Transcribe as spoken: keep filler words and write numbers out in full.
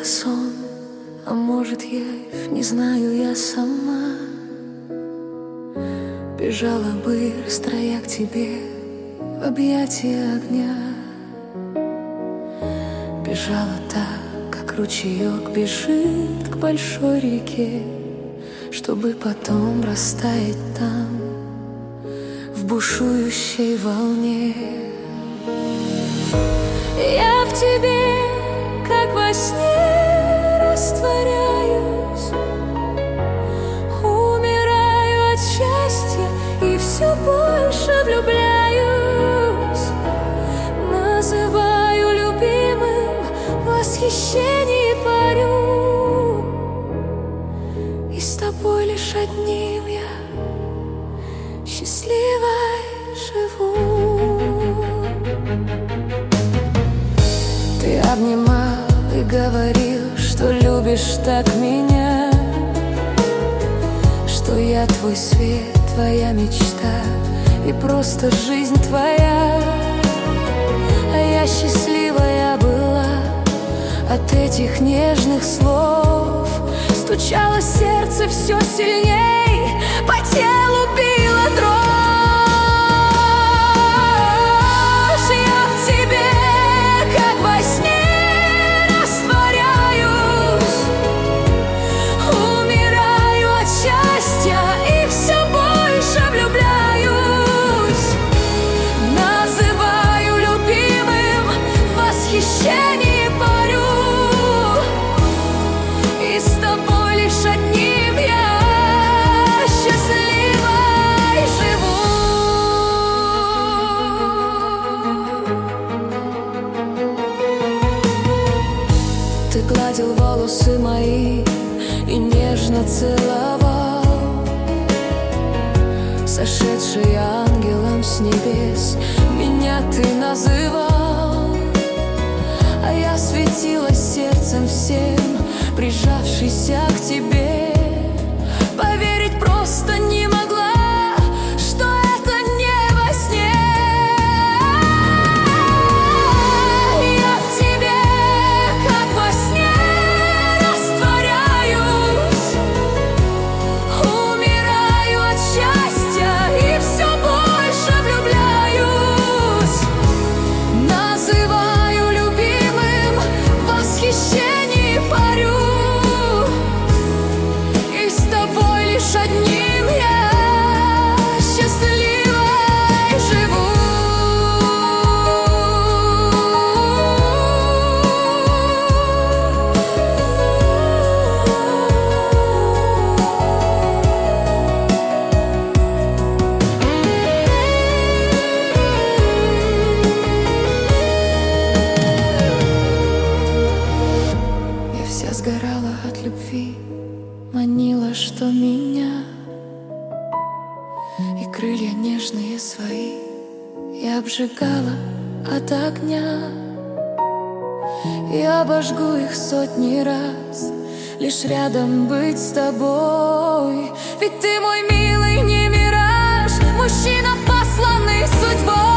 это сон, а может явь, не знаю я сама. Бежала быстро я к тебе в объятия огня. Бежала так, как ручеек бежит к большой реке, чтобы потом растаять там в бушующей волне. Я в тебе, как во сне, растворяюсь, умираю от счастья и все больше влюбляюсь. Называю любимым, в восхищении парю, и с тобой лишь одним я счастливой живу. Ты обнимал и говорил, что любишь так меня, что я твой свет, твоя мечта и просто жизнь твоя. А я счастливая была от этих нежных слов. Стучало сердце все сильней, по телу била дрожь. Я в тебе, как во сне, растворяюсь, умираю от счастья и все больше влюбляюсь. Называю любимым, в восхищении парю, и с тобой лишь одним я счастливой живу. Ты гладил волосы мои и нежно целовал, сошедший ангелом с небес меня ты называл. А я светилась сердцем всем, прижавшийся к тебе. Поверить просто не могла, что это не во сне. Я в тебе, как во сне, растворяюсь, умираю от счастья и все больше влюбляюсь. Называю любимым, в восхищении парю, и с тобой лишь одним я счастливой живу. Я вся сгорала от любви, манила, что меня, и крылья нежные свои я обжигала от огня. Я обожгу их сотни раз, лишь рядом быть с тобой. Ведь ты мой милый, не мираж, мужчина, посланный судьбой.